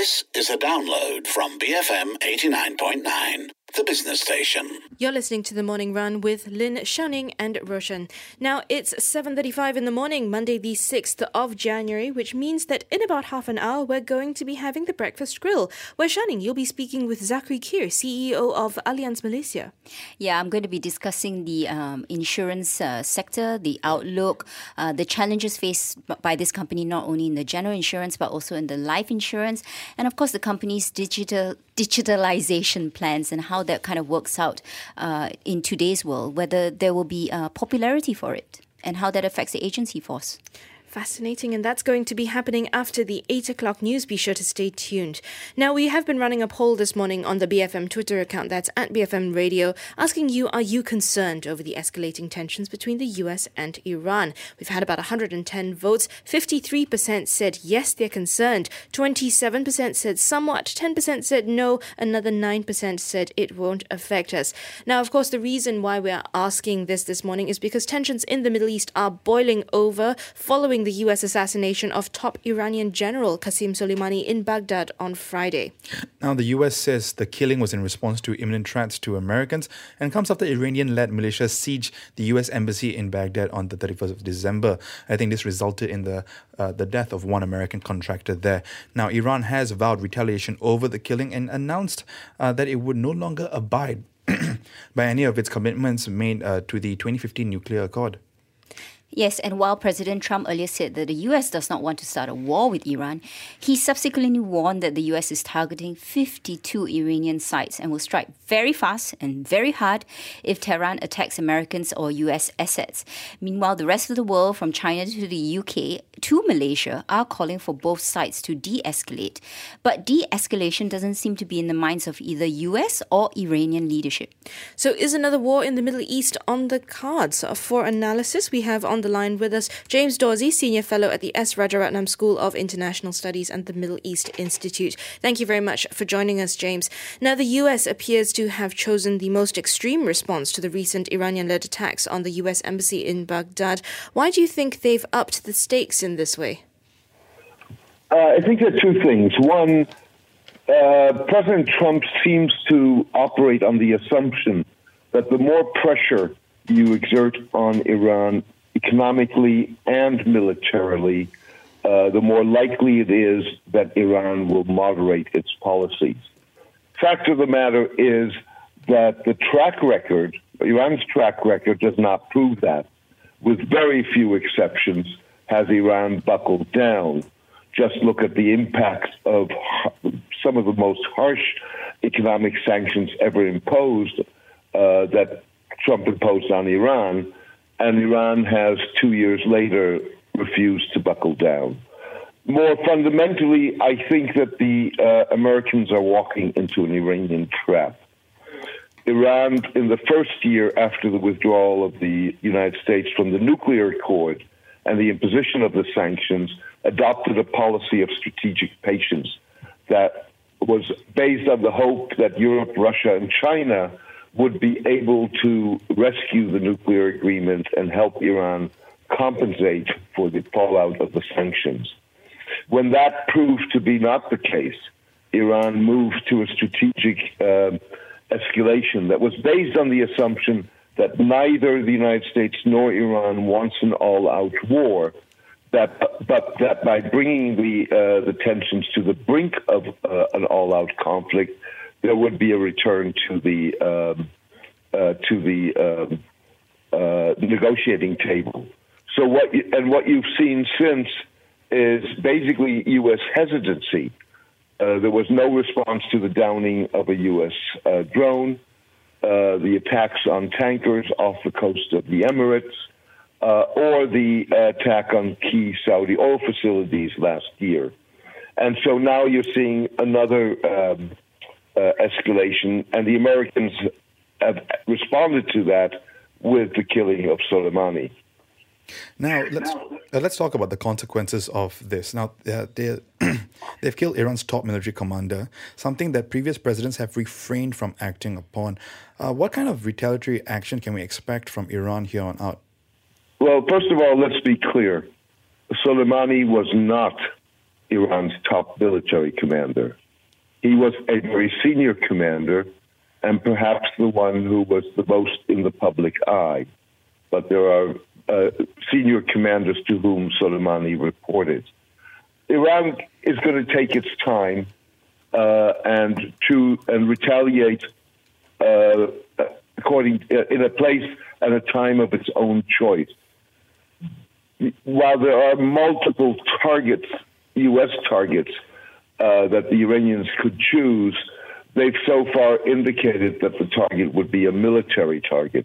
This is a download from BFM 89.9, the business station. You're listening to The Morning Run with Lynn, Shanning and Roshan. Now, it's 7:35 in the morning, Monday the 6th of January, which means that in about half an hour, we're going to be having the Breakfast Grill, where, Shanning, you'll be speaking with Zachary Keir, CEO of Allianz Malaysia. Yeah, I'm going to be discussing the insurance sector, the outlook, the challenges faced by this company, not only in the general insurance, but also in the life insurance, and of course the company's digitalization plans and how that kind of works out in today's world, whether there will be popularity for it and how that affects the agency force. Fascinating, and that's going to be happening after the 8 o'clock news. Be sure to stay tuned. Now, we have been running a poll this morning on the BFM Twitter account, that's at BFM Radio, asking you, are you concerned over the escalating tensions between the US and Iran? We've had about 110 votes. 53% said yes, they're concerned. 27% said somewhat. 10% said no. Another 9% said it won't affect us. Now, of course, the reason why we're asking this morning is because tensions in the Middle East are boiling over following the US assassination of top Iranian general Qasem Soleimani in Baghdad on Friday. Now, the US says the killing was in response to imminent threats to Americans and comes after Iranian-led militias sieged the US embassy in Baghdad on the 31st of December. I think this resulted in the death of one American contractor there. Now, Iran has vowed retaliation over the killing and announced that it would no longer abide by any of its commitments made to the 2015 nuclear accord. Yes, and while President Trump earlier said that the US does not want to start a war with Iran, he subsequently warned that the US is targeting 52 Iranian sites and will strike very fast and very hard if Tehran attacks Americans or US assets. Meanwhile, the rest of the world, from China to the UK to Malaysia, are calling for both sides to de-escalate. But de-escalation doesn't seem to be in the minds of either US or Iranian leadership. So is another war in the Middle East on the cards? For analysis, we have on the line with us James Dawsey, Senior Fellow at the S. Rajaratnam School of International Studies and the Middle East Institute. Thank you very much for joining us, James. Now, the US appears to have chosen the most extreme response to the recent Iranian-led attacks on the US embassy in Baghdad. Why do you think they've upped the stakes in this way? I think there are two things. One, President Trump seems to operate on the assumption that the more pressure you exert on Iran economically and militarily, the more likely it is that Iran will moderate its policies. Fact of the matter is that Iran's track record does not prove that. With very few exceptions, has Iran buckled down. Just look at the impact of some of the most harsh economic sanctions ever imposed that Trump imposed on Iran, and Iran has 2 years later refused to buckle down. More fundamentally, I think that the Americans are walking into an Iranian trap. Iran, in the first year after the withdrawal of the United States from the nuclear accord and the imposition of the sanctions, adopted a policy of strategic patience that was based on the hope that Europe, Russia, and China would be able to rescue the nuclear agreement and help Iran compensate for the fallout of the sanctions. When that proved to be not the case, Iran moved to a strategic escalation that was based on the assumption that neither the United States nor Iran wants an all-out war, but that by bringing the tensions to the brink of an all-out conflict, there would be a return to the negotiating table. So what you've seen since is basically U.S. hesitancy. There was no response to the downing of a U.S. drone, the attacks on tankers off the coast of the Emirates, or the attack on key Saudi oil facilities last year. And so now you're seeing another escalation, and the Americans have responded to that with the killing of Soleimani. Now, let's talk about the consequences of this. Now, they've killed Iran's top military commander, something that previous presidents have refrained from acting upon. What kind of retaliatory action can we expect from Iran here on out? Well, first of all, let's be clear. Soleimani was not Iran's top military commander. He was a very senior commander and perhaps the one who was the most in the public eye. But there are senior commanders to whom Soleimani reported. Iran is going to take its time and retaliate in a place and a time of its own choice. While there are multiple targets, U.S. targets, that the Iranians could choose, they've so far indicated that the target would be a military target.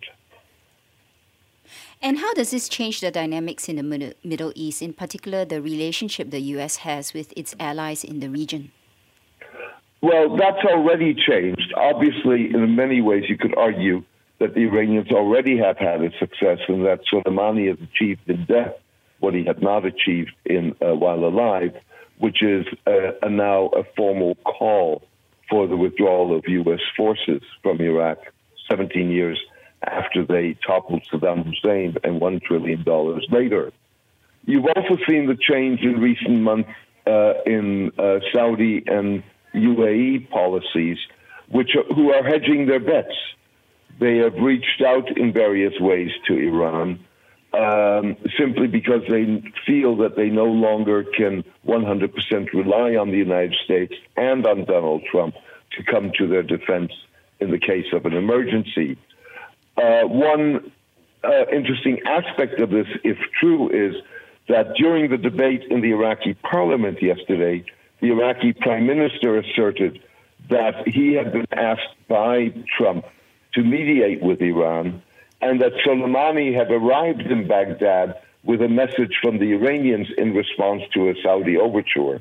And how does this change the dynamics in the Middle East, in particular the relationship the U.S. has with its allies in the region? Well, that's already changed. Obviously, in many ways, you could argue that the Iranians already have had a success and that Soleimani has achieved in death what he had not achieved while alive, which is now a formal call for the withdrawal of U.S. forces from Iraq 17 years after they toppled Saddam Hussein and $1 trillion later. You've also seen the change in recent months in Saudi and UAE policies, who are hedging their bets. They have reached out in various ways to Iran simply because they feel that they no longer can 100% rely on the United States and on Donald Trump to come to their defense in the case of an emergency. One interesting aspect of this, if true, is that during the debate in the Iraqi parliament yesterday, the Iraqi prime minister asserted that he had been asked by Trump to mediate with Iran and that Soleimani had arrived in Baghdad with a message from the Iranians in response to a Saudi overture.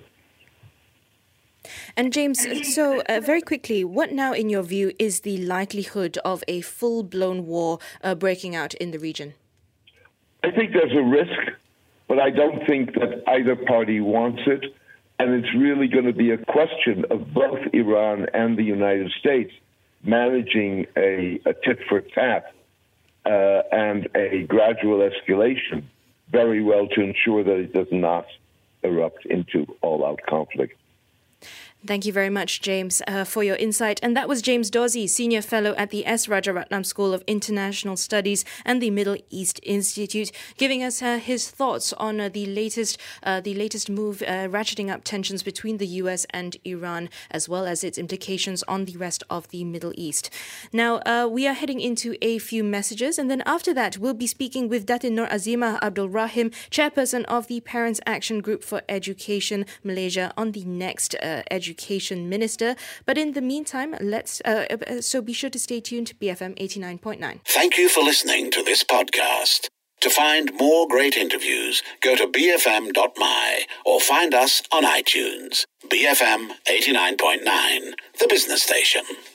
And James, so very quickly, what now, in your view, is the likelihood of a full-blown war breaking out in the region? I think there's a risk, but I don't think that either party wants it. And it's really going to be a question of both Iran and the United States managing a tit-for-tat and a gradual escalation very well to ensure that it does not erupt into all-out conflict. Thank you very much, James, for your insight. And that was James Dawsey, Senior Fellow at the S. Rajaratnam School of International Studies and the Middle East Institute, giving us his thoughts on the latest move ratcheting up tensions between the US and Iran, as well as its implications on the rest of the Middle East. Now, we are heading into a few messages, and then after that, we'll be speaking with Datin Nur Azimah Abdul Rahim, chairperson of the Parents Action Group for Education Malaysia, on the next Education Minister. But in the meantime, so be sure to stay tuned to BFM 89.9. Thank you for listening to this podcast. To find more great interviews, go to bfm.my or find us on iTunes. BFM 89.9, the business station.